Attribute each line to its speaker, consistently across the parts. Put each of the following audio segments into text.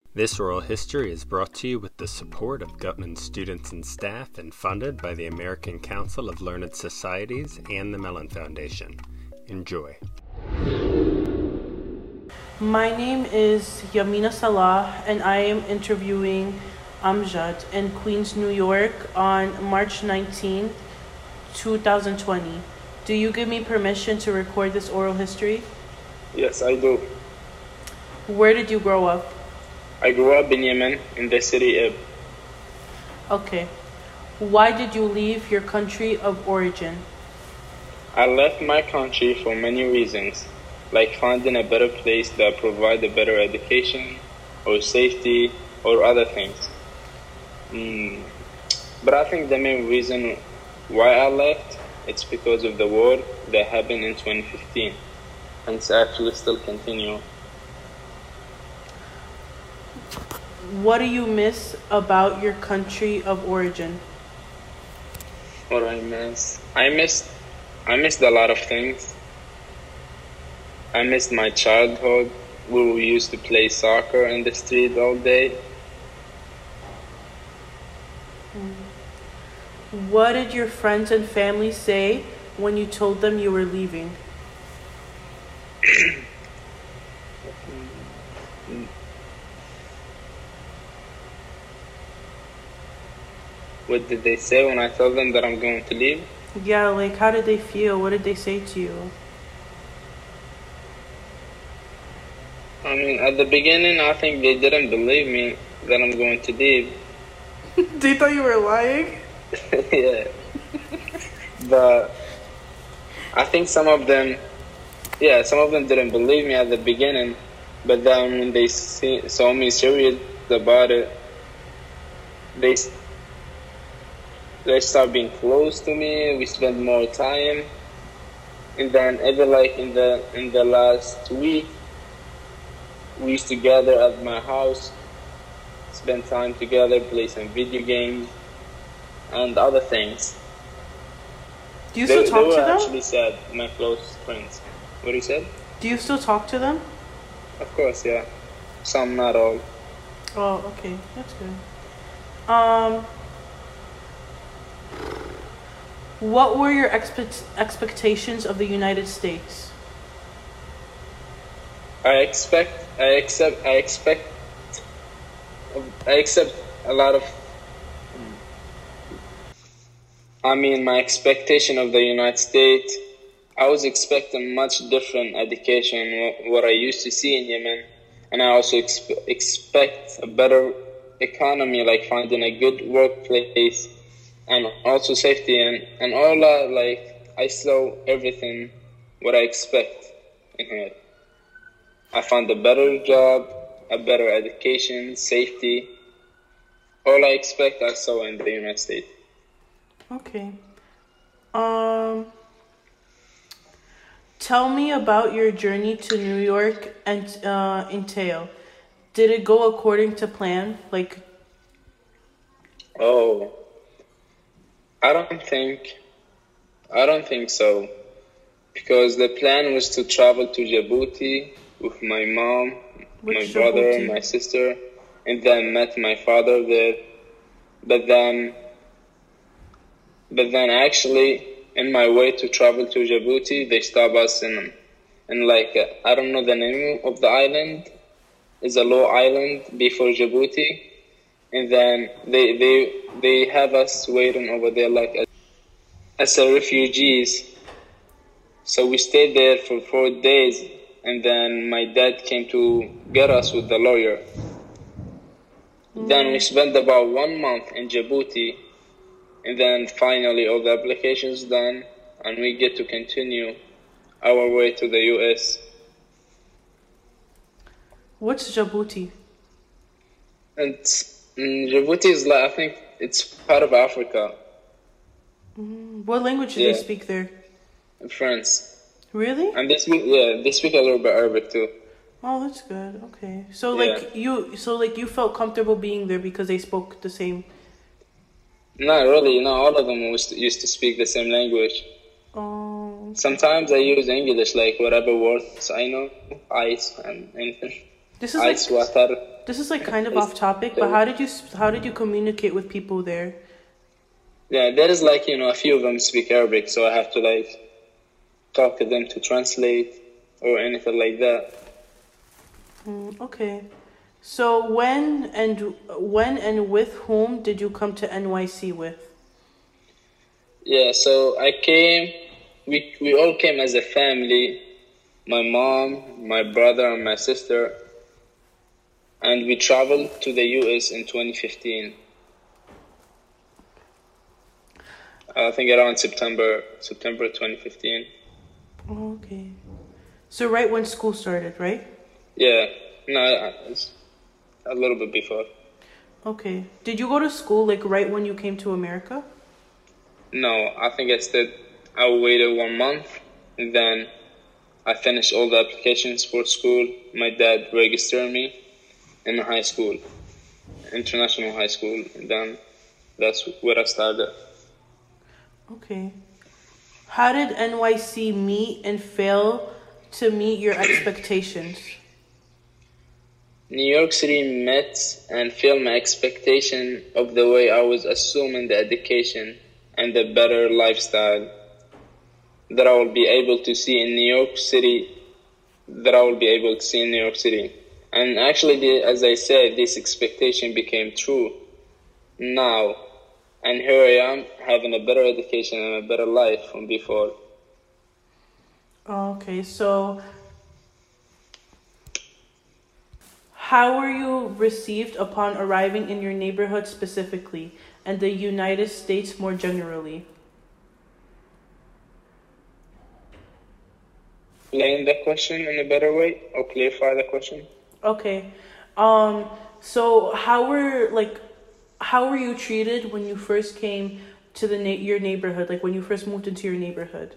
Speaker 1: This oral history is brought to you with the support of Gutman students and staff and funded by the American Council of Learned Societies and the Mellon Foundation. Enjoy.
Speaker 2: My name is Yamina Salah, and I am interviewing Amjad in Queens, New York on March 19, 2020. Do you give me permission to record this oral history?
Speaker 3: Yes, I do.
Speaker 2: Where did you grow up?
Speaker 3: I grew up in Yemen, in the city Ib.
Speaker 2: Okay. Why did you leave your country of origin?
Speaker 3: I left my country for many reasons, like finding a better place that provide a better education, or safety, or other things. But I think the main reason why I left, it's because of the war that happened in 2015, and it's actually still continue.
Speaker 2: What do you miss about your country of origin?
Speaker 3: What I miss? I missed a lot of things. I missed my childhood, where we used to play soccer in the street all day.
Speaker 2: What did your friends and family say when you told them you were leaving?
Speaker 3: What did they say when I told them that I'm going to leave?
Speaker 2: Yeah, like how did they feel? What did they say to you?
Speaker 3: I mean, at the beginning, I think they didn't believe me that I'm going to leave.
Speaker 2: They thought you were lying?
Speaker 3: Yeah. But I think some of them didn't believe me at the beginning. But then when they saw me serious about it, they start being close to me. We spend more time, and then even like in the last week, we used to gather at my house, spend time together, play some video games, and other things.
Speaker 2: Do you still talk to them?
Speaker 3: They were actually sad, my close friends. What you said?
Speaker 2: Do you still talk to them?
Speaker 3: Of course, yeah. Some, not all.
Speaker 2: Oh, okay, that's good. What were your expectations of the United States?
Speaker 3: I accept a lot of. I mean, my expectation of the United States, I was expecting much different education what I used to see in Yemen, and I also expect a better economy, like finding a good workplace, and also safety and all that. Like I saw everything what I expect in here. I found a better job, a better education, safety. All I expect I saw in the United States.
Speaker 2: Okay. Tell me about your journey to New York and entail. Did it go according to plan?
Speaker 3: Oh, I don't think so, because the plan was to travel to Djibouti with my mom, my brother, and my sister, and then met my father there. But then actually, in my way to travel to Djibouti, they stopped us in like I don't know the name of the island. It's a low island before Djibouti, and then they have us waiting over there like as refugees. So we stayed there for 4 days, and then my dad came to get us with the lawyer. Then we spent about 1 month in Djibouti, and then finally all the applications done, and we get to continue our way to the US.
Speaker 2: What's Djibouti?
Speaker 3: And Djibouti is like, I think it's part of Africa.
Speaker 2: What language do they speak there?
Speaker 3: French.
Speaker 2: Really?
Speaker 3: And they speak a little bit Arabic too.
Speaker 2: Oh, that's good. Okay. So you felt comfortable being there because they spoke the same.
Speaker 3: Not really. Not all of them used to speak the same language.
Speaker 2: Oh.
Speaker 3: Sometimes I use English, like whatever words I know, ice and anything. Ice water.
Speaker 2: this is like kind of
Speaker 3: It's,
Speaker 2: off topic, but how did you communicate with people there?
Speaker 3: yeah, there is like, a few of them speak Arabic, so I have to like talk to them to translate or anything like that.
Speaker 2: Okay. So when and with whom did you come to NYC with?
Speaker 3: Yeah, so we all came as a family, my mom, my brother, and my sister, and we traveled to the US in 2015. I think around September 2015.
Speaker 2: Okay. So right when school started, right?
Speaker 3: Yeah, no, it's a little bit before.
Speaker 2: Okay. Did you go to school like right when you came to America?
Speaker 3: No, I think I waited 1 month, and then I finished all the applications for school. My dad registered me in a high school, international high school, and then that's where I started.
Speaker 2: Okay. How did NYC meet and fail to meet your expectations?
Speaker 3: New York City met and failed my expectation of the way I was assuming the education and the better lifestyle that I will be able to see in New York City, And actually, as I said, this expectation became true now. And here I am having a better education and a better life from before.
Speaker 2: Okay, so how were you received upon arriving in your neighborhood specifically and the United States more generally?
Speaker 3: Explain the question in a better way or clarify the question?
Speaker 2: Okay. So how were you treated when you first came to your neighborhood, like when you first moved into your neighborhood?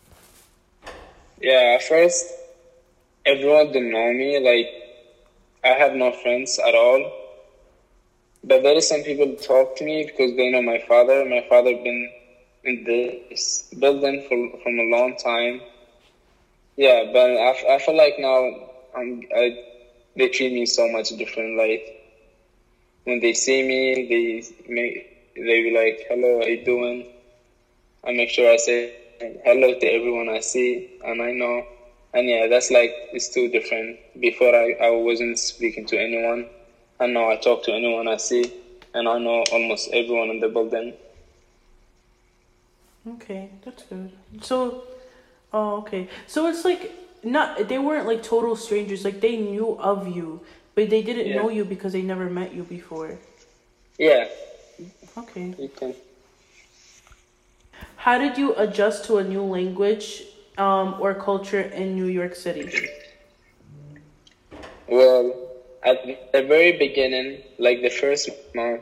Speaker 3: Yeah, at first, everyone didn't know me. Like, I have no friends at all. But there is some people who talk to me because they know my father. My father been in this building from a long time. Yeah, but I feel like now they treat me so much different. Like, when they see me, they be like, "Hello, how you doing?" I make sure I say hello to everyone I see and I know. And yeah, that's like, it's too different. Before I wasn't speaking to anyone. And now I talk to anyone I see. And I know almost everyone in the building.
Speaker 2: Okay, that's good. So, okay. So it's like, they weren't like total strangers. Like they knew of you, but they didn't know you because they never met you before.
Speaker 3: Yeah.
Speaker 2: Okay.
Speaker 3: You can.
Speaker 2: How did you adjust to a new language or culture in New York City?
Speaker 3: Well, at the very beginning, like the first month,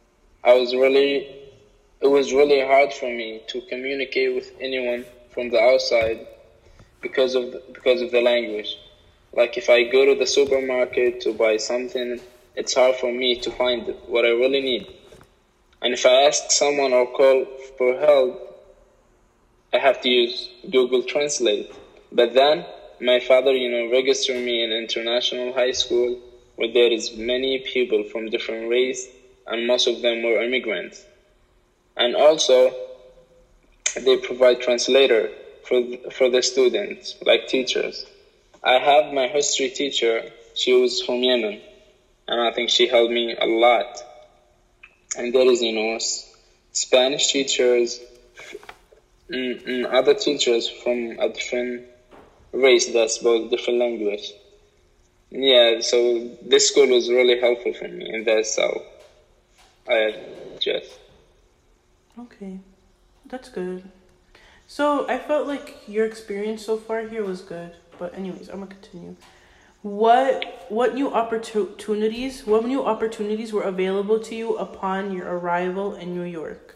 Speaker 3: it was really hard for me to communicate with anyone from the outside because of the language. Like if I go to the supermarket to buy something, it's hard for me to find what I really need. And if I ask someone or call for help, I have to use Google Translate. But then my father, registered me in international high school where there is many people from different race and most of them were immigrants. And also they provide translator for the students, like teachers. I have my history teacher, she was from Yemen, and I think she helped me a lot. And there is, Spanish teachers, and other teachers from a different race that spoke different language. Yeah, so this school was really helpful for me, and that's how I adjust.
Speaker 2: Okay, that's good. So I felt like your experience so far here was good, but anyways, I'm gonna continue. What new opportunities were available to you upon your arrival in New York?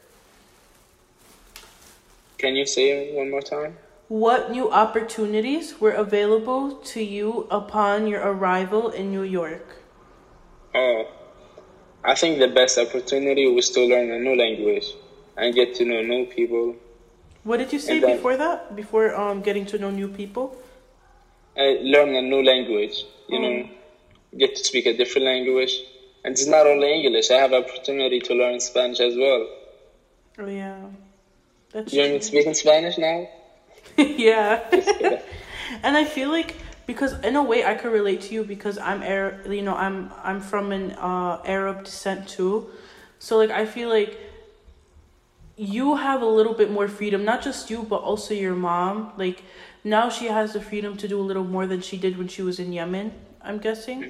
Speaker 3: Can you say it one more time?
Speaker 2: What new opportunities were available to you upon your arrival in New York?
Speaker 3: Oh, I think the best opportunity was to learn a new language and get to know new people.
Speaker 2: What did you say before that? Before getting to know new people?
Speaker 3: Learn a new language, get to speak a different language. And it's not only English. I have opportunity to learn Spanish as well.
Speaker 2: Oh yeah, that's
Speaker 3: You want me to speak in Spanish now?
Speaker 2: yeah. And I feel like because in a way I could relate to you because I'm I'm from an Arab descent too, so like I feel like you have a little bit more freedom, not just you but also your mom. Like now she has the freedom to do a little more than she did when she was in Yemen, I'm guessing.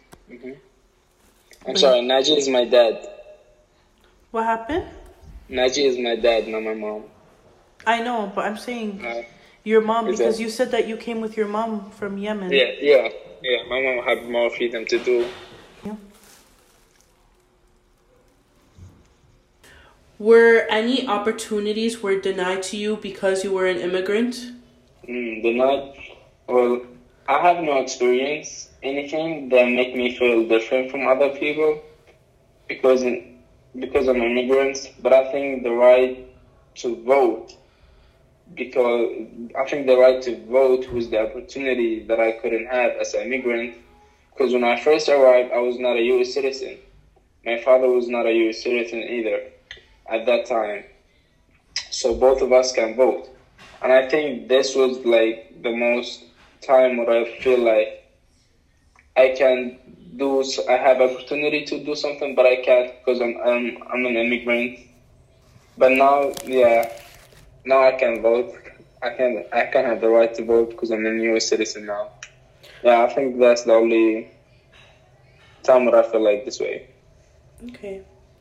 Speaker 3: I'm sorry, Naji is my dad.
Speaker 2: What happened?
Speaker 3: Naji is my dad, not my mom.
Speaker 2: I know, but I'm saying your mom, because
Speaker 3: that-
Speaker 2: you said that you came with your mom from Yemen.
Speaker 3: Yeah. My mom had more freedom to do.
Speaker 2: Were any opportunities were denied to you because you were an immigrant?
Speaker 3: Denied. Well, I have no experience anything that make me feel different from other people because I'm immigrant. But I think the right to vote, because I think the right to vote was the opportunity that I couldn't have as an immigrant. Because when I first arrived, I was not a U.S. citizen. My father was not a U.S. citizen either at that time. So both of us can vote. And I think this was like the most time where I feel like I have opportunity to do something, but I can't because I'm an immigrant. But now, now I can vote. I can have the right to vote because I'm a U.S. citizen now. Yeah, I think that's the only time where I feel like this way.
Speaker 2: Okay.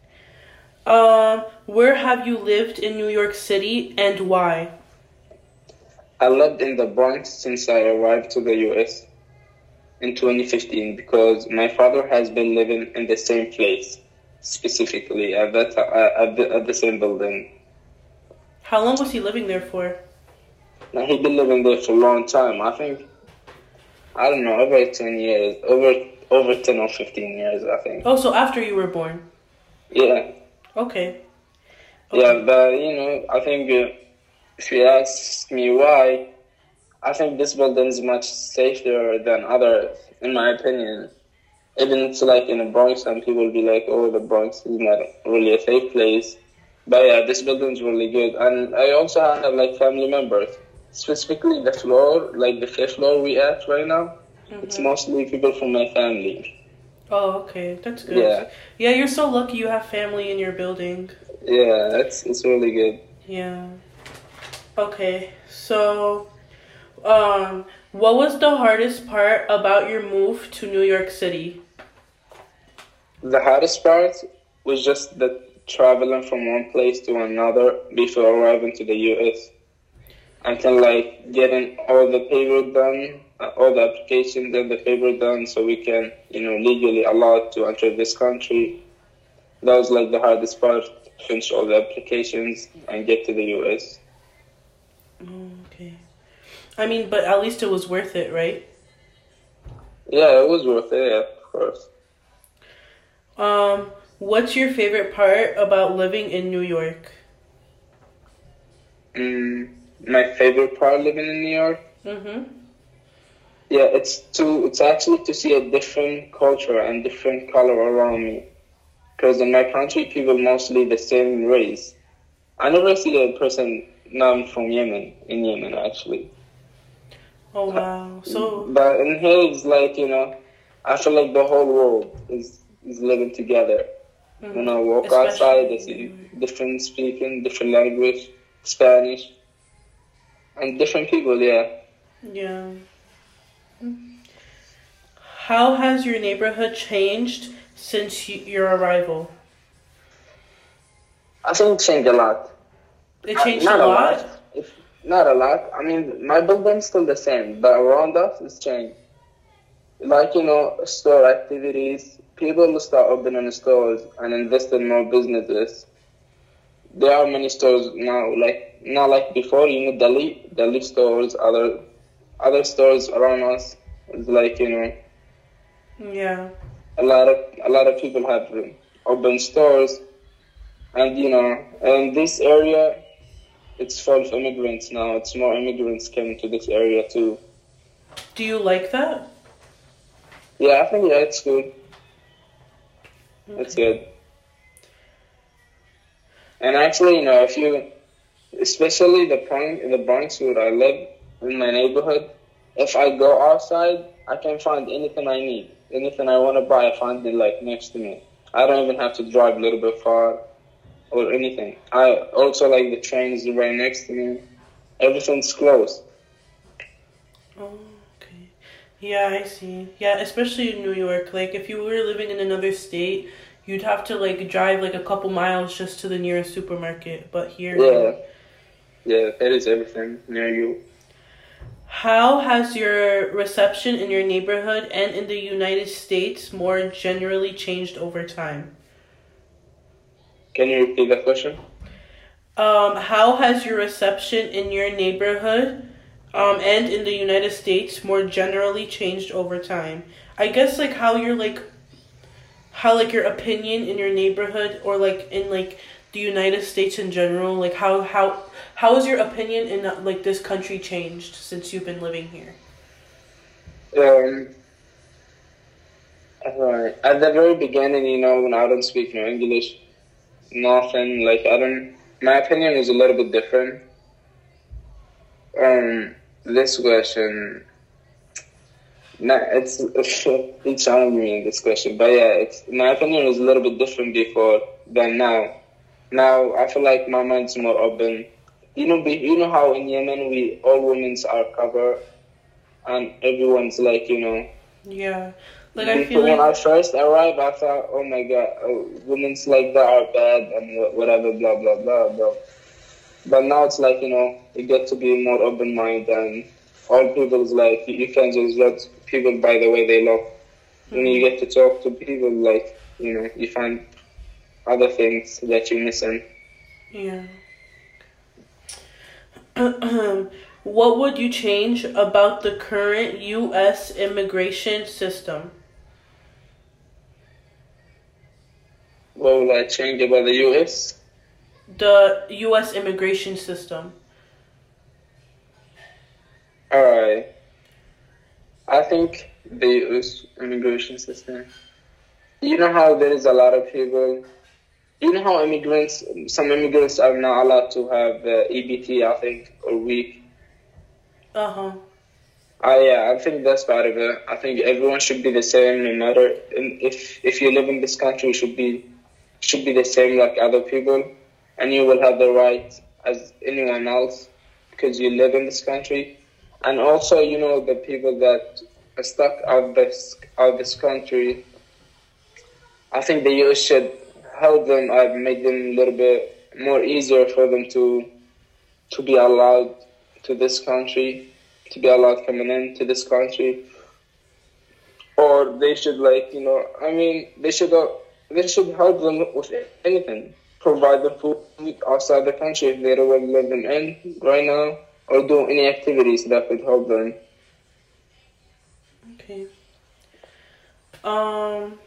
Speaker 2: Where have you lived in New York City and why?
Speaker 3: I lived in the Bronx since I arrived to the U.S. in 2015 because my father has been living in the same place, specifically at the same building.
Speaker 2: How long was he living there for?
Speaker 3: Now he's been living there for a long time. I think, I don't know, over 10 years, over 10 or 15 years, I think.
Speaker 2: Oh, so after you were born?
Speaker 3: Yeah.
Speaker 2: Okay.
Speaker 3: Yeah, but I think if you ask me why, I think this building is much safer than others, in my opinion. Even it's like in the Bronx, some people will be like, oh, the Bronx is not really a safe place. But yeah, this building is really good. And I also have like family members, specifically the floor, like the fifth floor we at right now. It's mostly people from my family.
Speaker 2: Oh, okay. That's good.
Speaker 3: Yeah.
Speaker 2: Yeah, you're so lucky you have family in your building.
Speaker 3: Yeah, it's really good.
Speaker 2: Yeah. Okay. So, what was the hardest part about your move to New York City?
Speaker 3: The hardest part was just the traveling from one place to another before arriving to the U.S. Until like getting all the paper done, all the applications and the paper done so we can, legally allowed to enter this country. That was like the hardest part, finish all the applications and get to the U.S.
Speaker 2: Okay. I mean, but at least it was worth it, right?
Speaker 3: Yeah, it was worth it, yeah, of course.
Speaker 2: What's your favorite part about living in New York?
Speaker 3: My favorite part living in New York? Yeah, it's actually to see a different culture and different color around me. Because in my country, people mostly the same race. I never see a person not from Yemen, in Yemen actually.
Speaker 2: Oh, wow. So,
Speaker 3: But in here, it's like, I feel like the whole world is living together. When I walk outside, I see different speaking, different language, Spanish, and different people, yeah.
Speaker 2: Yeah. How has your neighborhood changed since your arrival?
Speaker 3: I think it changed a lot.
Speaker 2: It changed
Speaker 3: Not
Speaker 2: a lot?
Speaker 3: Not a lot. I mean, my building's still the same, but around us, it's changed. Like, store activities, people start opening stores and invest in more businesses. There are many stores now, like, not like before, Delhi stores, other stores around us. It's like,
Speaker 2: Yeah.
Speaker 3: a lot of people have open stores, and in this area, it's full of immigrants now. It's more immigrants coming to this area too.
Speaker 2: Do you like that?
Speaker 3: Yeah, I think it's good. It's
Speaker 2: Okay.
Speaker 3: good. And actually, if you, especially the Bronx where I live in my neighborhood, if I go outside, I can find anything I need, anything I want to buy. I find it like next to me. I don't even have to drive a little bit far or anything. I also like the train is right next to me. Everything's close.
Speaker 2: Oh, okay. Yeah, I see. Yeah, especially in New York. Like, if you were living in another state, you'd have to, like, drive, like, a couple miles just to the nearest supermarket. But here,
Speaker 3: Yeah,
Speaker 2: no.
Speaker 3: yeah, there is everything near you.
Speaker 2: How has your reception in your neighborhood and in the United States more generally changed over time?
Speaker 3: Can you repeat the question?
Speaker 2: How has your reception in your neighborhood and in the United States more generally changed over time? I guess like how like your opinion in your neighborhood or like in like the United States in general, like how has your opinion in like this country changed since you've been living here?
Speaker 3: Um, at the very beginning, when I don't speak no English, nothing, like I don't, my opinion is a little bit different. This question, nah, it's challenging me in this question, but yeah, my opinion was a little bit different before than now. Now I feel like my mind's more open. You know how in Yemen all women's are covered and everyone's like,
Speaker 2: Yeah. Like I feel
Speaker 3: before when I
Speaker 2: like
Speaker 3: first arrived, I thought, oh my god, women's like that are bad and whatever, blah blah blah blah. But now it's like, you get to be more open minded and all people's like you can't just judge people by the way they look. When you
Speaker 2: mhm,
Speaker 3: get to talk to people, like you find other things that you're missing.
Speaker 2: yeah. What would you change about the current US immigration system?
Speaker 3: What will I change about the US?
Speaker 2: The US immigration system.
Speaker 3: Alright, I think the US immigration system. You know how there is a lot of people. You know how some immigrants are not allowed to have EBT, I think, or week.
Speaker 2: Uh-huh.
Speaker 3: Yeah, I think that's part of it. I think everyone should be the same, no matter if you live in this country, should be the same like other people, and you will have the right as anyone else because you live in this country. And also, the people that are stuck out this country, I think the US should help them and make them a little bit more easier for them to be allowed to this country, to be allowed coming into this country, or they should they should help them with anything, provide them food outside the country if they don't want to let them in right now, or do any activities that could help them.
Speaker 2: Okay. Um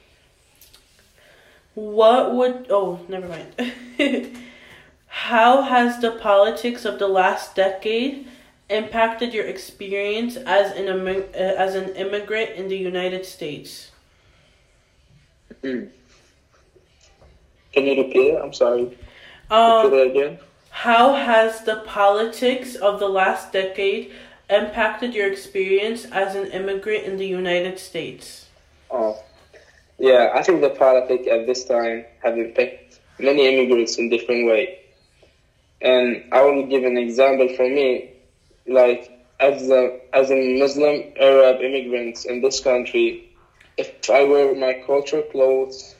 Speaker 2: what would oh, never mind. How has the politics of the last decade impacted your experience as an immigrant in the United States?
Speaker 3: Mm. Can you repeat it? I'm sorry. Repeat
Speaker 2: Um,
Speaker 3: it again.
Speaker 2: how has the politics of the last decade impacted your experience as an immigrant in the United States?
Speaker 3: Oh, yeah. I think the politics at this time have impacted many immigrants in different way. And I will give an example for me. Like as a Muslim Arab immigrant in this country, if I wear my culture clothes,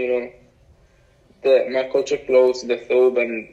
Speaker 3: my culture clothes, the thobe and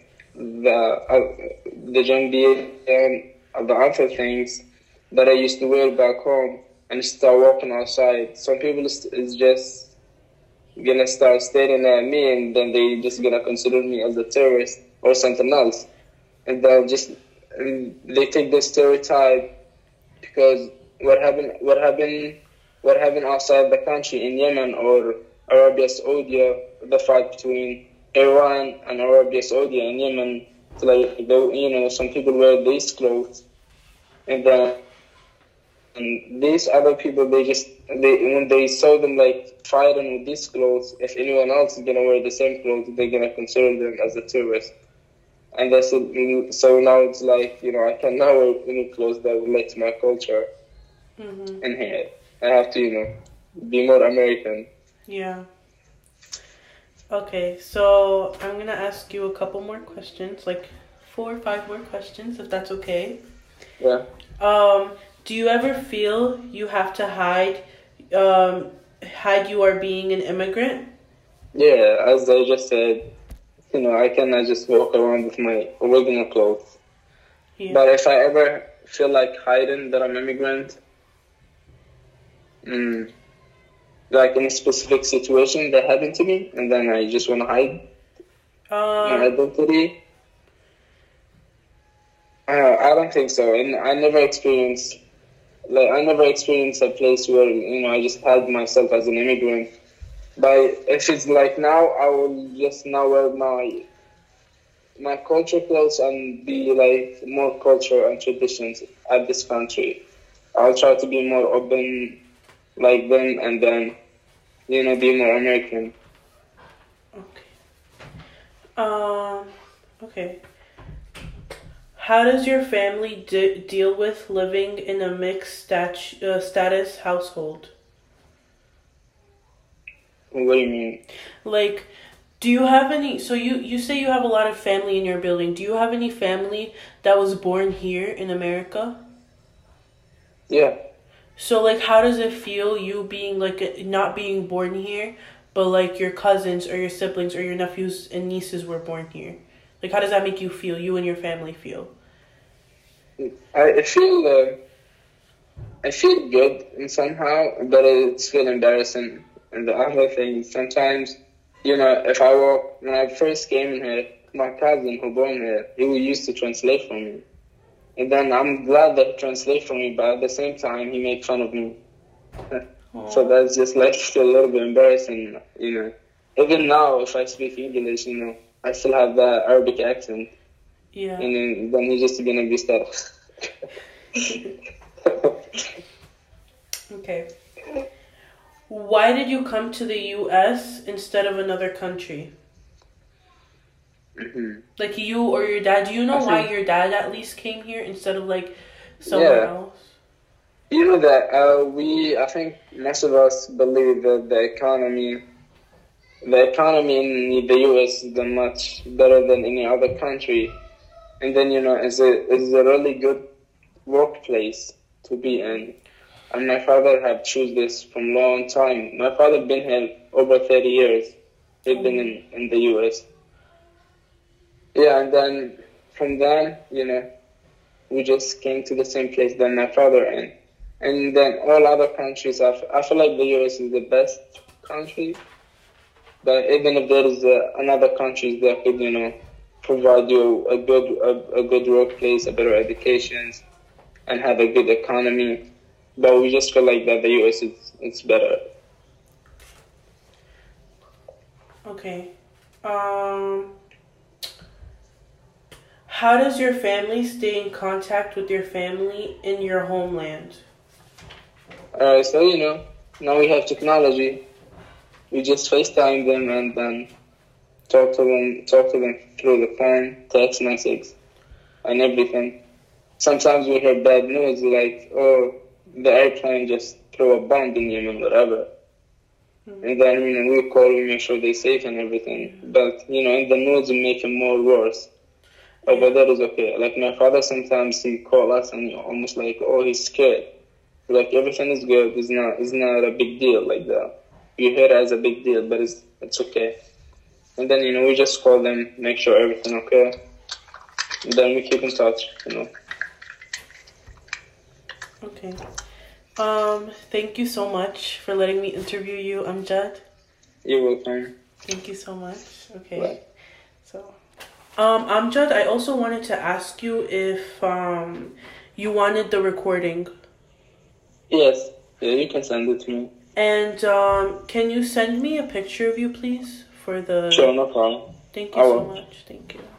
Speaker 3: the jambi and the other things that I used to wear back home, and start walking outside, some people is just gonna start staring at me, and then they just gonna consider me as a terrorist or something else, and they take the stereotype because what happened outside the country in Yemen or Arabia Saudi, the fight between Iran and Arabia Saudi and Yemen. It's like some people wear these clothes, and then And these other people, when they saw them like fighting with these clothes, if anyone else is gonna wear the same clothes, they're gonna consider them as a tourist. And that's it. So now it's like, I can now wear any clothes that relate to my culture.
Speaker 2: Mm-hmm.
Speaker 3: And here, I have to, be more American.
Speaker 2: Yeah. Okay, so I'm gonna ask you a couple more questions, like 4 or 5 more questions, if that's okay.
Speaker 3: Yeah.
Speaker 2: Do you ever feel you have to hide you are being an immigrant?
Speaker 3: Yeah, as I just said, I cannot just walk around with my original clothes.
Speaker 2: Yeah.
Speaker 3: But if I ever feel like hiding that I'm immigrant, like in a specific situation that happened to me, and then I just want to hide my identity, I don't think so. And I never experienced a place where, I just hide myself as an immigrant. But if it's like now, I will just now wear my culture clothes and be like more culture and traditions at this country. I'll try to be more open like them, and then, be more American.
Speaker 2: Okay. Okay. How does your family deal with living in a mixed status household?
Speaker 3: What do you mean?
Speaker 2: Like, do you have any... So you say you have a lot of family in your building. Do you have any family that was born here in America?
Speaker 3: Yeah.
Speaker 2: So, like, how does it feel, you being, like, not being born here, but, like, your cousins or your siblings or your nephews and nieces were born here? Like, how does that make you feel, you and your family feel?
Speaker 3: I feel good in somehow, but it's feel embarrassing. And the other thing, sometimes, when I first came in here, my cousin who born here, he used to translate for me. And then I'm glad that he translates for me, but at the same time, he made fun of me. So that's just like still a little bit embarrassing, Even now, if I speak English, I still have the Arabic accent.
Speaker 2: Yeah.
Speaker 3: And then he's just gonna be stuck.
Speaker 2: Okay. Why did you come to the U.S. instead of another country?
Speaker 3: Mm-hmm.
Speaker 2: Like you or your dad. Do you know why your dad at least came here instead of like somewhere else?
Speaker 3: You know that I think most of us believe that the economy in the U.S. is much better than any other country, and then is a really good workplace to be in. And my father had choose this from long time. My father been here over 30 years. He's been in the U.S. Yeah, and then from then, we just came to the same place that my father in. And then all other countries, I feel like the U.S. is the best country. But even if there is another countries that could, provide you a good workplace, a better education, and have a good economy. But we just feel like that the U.S. it's better.
Speaker 2: Okay. How does your family stay in contact with your family in your homeland?
Speaker 3: So, now we have technology. We just FaceTime them and then talk to them through the phone, text message, and everything. Sometimes we hear bad news like, the airplane just threw a bomb in Yemen, whatever. Mm-hmm. And then, we call, we make sure they're safe and everything. But, in the news, we make it more worse. But that is okay. Like, my father, sometimes he call us and almost like, he's scared. Like, everything is good. It's not a big deal like that. You hear it as a big deal, but it's okay. And then, we just call them, make sure everything okay. And then we keep in touch,
Speaker 2: Okay. Thank you so much for letting me interview you, Amjad.
Speaker 3: You're welcome.
Speaker 2: Thank you so much. Okay.
Speaker 3: Bye.
Speaker 2: So, Amjad, I also wanted to ask you if you wanted the recording.
Speaker 3: Yes. Yeah, you can send it to me.
Speaker 2: And can you send me a picture of you, please, for the...
Speaker 3: Sure, no problem.
Speaker 2: Thank you so much. Thank you.